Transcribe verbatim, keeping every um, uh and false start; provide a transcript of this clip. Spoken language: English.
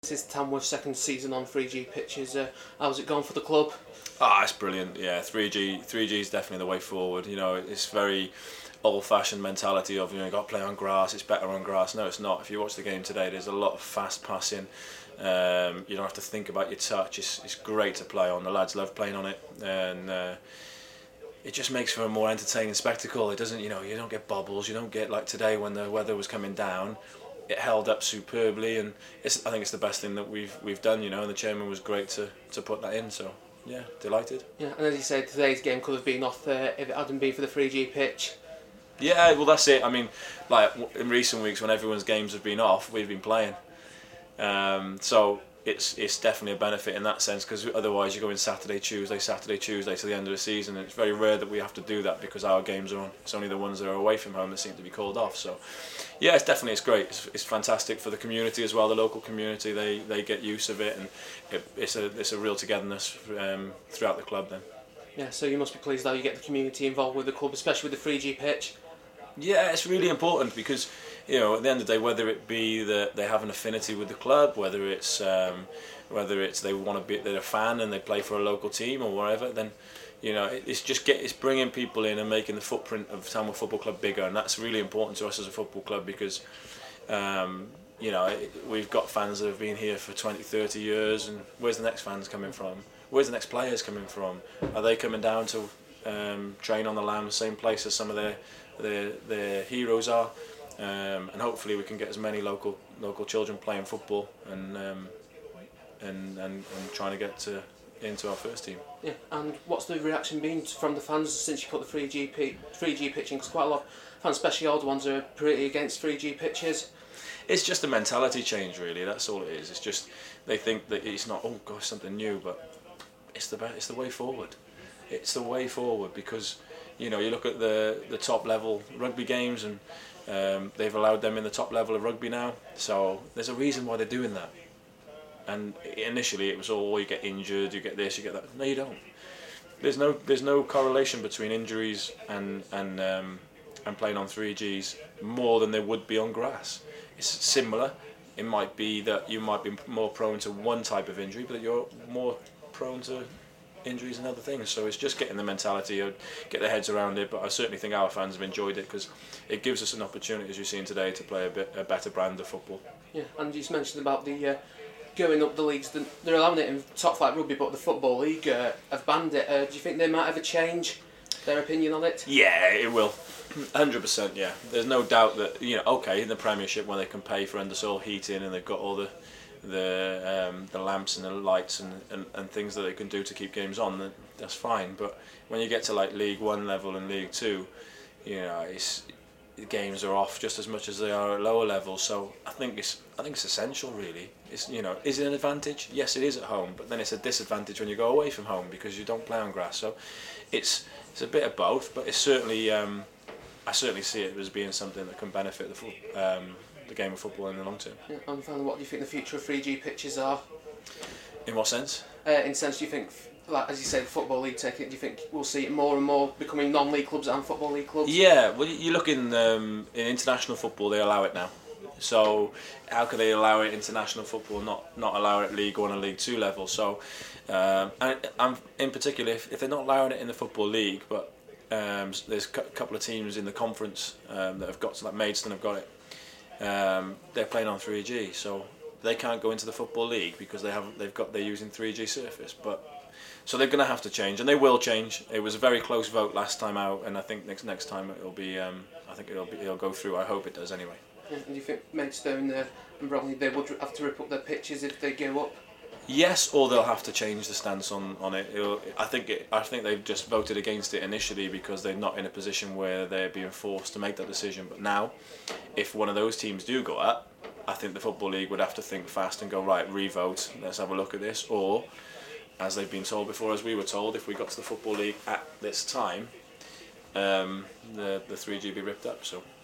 This is Tamworth's second season on three G pitches. Uh, how's it gone for the club? Ah, it's brilliant. Yeah, three G, three G is definitely the way forward. You know, it's very old-fashioned mentality of, you know, you got to play on grass. It's better on grass. No, it's not. If you watch the game today, there's a lot of fast passing. Um, you don't have to think about your touch. It's it's great to play on. The lads love playing on it, and uh, it just makes for a more entertaining spectacle. It doesn't, you know, you don't get bobbles. You don't get like today when the weather was coming down. It held up superbly, and it's, I think it's the best thing that we've we've done, you know. And the chairman was great to, to put that in. So yeah, delighted. Yeah, and as you said, today's game could have been off uh, if it hadn't been for the three G pitch. Yeah, well that's it. I mean, like in recent weeks when everyone's games have been off, we've been playing. Um, so it's it's definitely a benefit in that sense, because otherwise you're going Saturday, Tuesday, Saturday, Tuesday to the end of the season, and it's very rare that we have to do that because our games are on. It's only the ones that are away from home that seem to be called off. So yeah, it's definitely it's great. It's, it's fantastic for the community as well. The local community, they, they get use of it, and it, it's a it's a real togetherness um, throughout the club then. Yeah, so you must be pleased how you get the community involved with the club, especially with the three G pitch. Yeah, it's really important because, you know, at the end of the day, whether it be that they have an affinity with the club, whether it's um, whether it's they want to be they're a fan and they play for a local team or whatever, then, you know, it's just get it's bringing people in and making the footprint of Tamworth Football Club bigger, and that's really important to us as a football club because, um, you know, we've got fans that have been here for twenty, thirty years, and where's the next fans coming from? Where's the next players coming from? Are they coming down to um, train on the Lamb, same place as some of their their, their heroes are? Um, and hopefully we can get as many local local children playing football and um, and, and and trying to get to into our first team. Yeah, and what's the reaction been from the fans since you put the three G P, three G pitching? Because quite a lot of fans, especially older ones, are pretty against three G pitches. It's just a mentality change, really. That's all it is. It's just they think that it's not, oh gosh, something new, but it's the it's the way forward. It's the way forward because, you know, you look at the the top level rugby games, and um, they've allowed them in the top level of rugby now. So there's a reason why they're doing that. And initially it was all, oh, you get injured, you get this, you get that. No, you don't. There's no there's no correlation between injuries and and um, and playing on three Gs more than there would be on grass. It's similar. It might be that you might be more prone to one type of injury, but you're more prone to injuries and other things. So it's just getting the mentality, get their heads around it. But I certainly think our fans have enjoyed it because it gives us an opportunity, as you've seen today, to play a bit a better brand of football. Yeah, and you just mentioned about the uh, going up the leagues. They're allowing it in top flight rugby, but the Football League uh, have banned it. Uh, do you think they might ever change their opinion on it? Yeah, it will. one hundred percent, yeah. There's no doubt that, you know, okay, in the Premiership when they can pay for undersoil heating and they've got all the the um, the lamps and the lights and, and, and things that they can do to keep games on, that's fine. But when you get to like League One level and League Two, you know, it's the games are off just as much as they are at lower levels. So I think it's I think it's essential, really. It's, you know, is it an advantage? Yes, it is at home, but then it's a disadvantage when you go away from home because you don't play on grass. So it's it's a bit of both, but it's certainly um, I certainly see it as being something that can benefit the fo- um, the game of football in the long term. Yeah, and finally, what do you think the future of three G pitches are? In what sense? Uh, in sense, do you think, like as you say, the Football League taking it, do you think we'll see it more and more becoming non-league clubs and Football League clubs? Yeah, well, you look in um, in international football, they allow it now. So how could they allow it international football, not not allow it at League One and League Two level? So, um, and, and in particular, if, if they're not allowing it in the Football League, but um, there's a couple of teams in the conference um, that have got, so like Maidstone have got it. Um, they're playing on three G, so they can't go into the Football League because they have they've got they're using three G surface. But so they're going to have to change, and they will change. It was a very close vote last time out, and I think next next time it'll be um, I think it'll be it'll go through. I hope it does anyway. And do you think Maidstone uh, and Bromley, they would have to rip up their pitches if they go up? Yes, or they'll have to change the stance on on it. It'll, I think it, I think they've just voted against it initially because they're not in a position where they're being forced to make that decision. But now, if one of those teams do go up, I think the Football League would have to think fast and go, right, re-vote. Let's have a look at this. Or, as they've been told before, as we were told, if we got to the Football League at this time, um, the the three G be ripped up. So.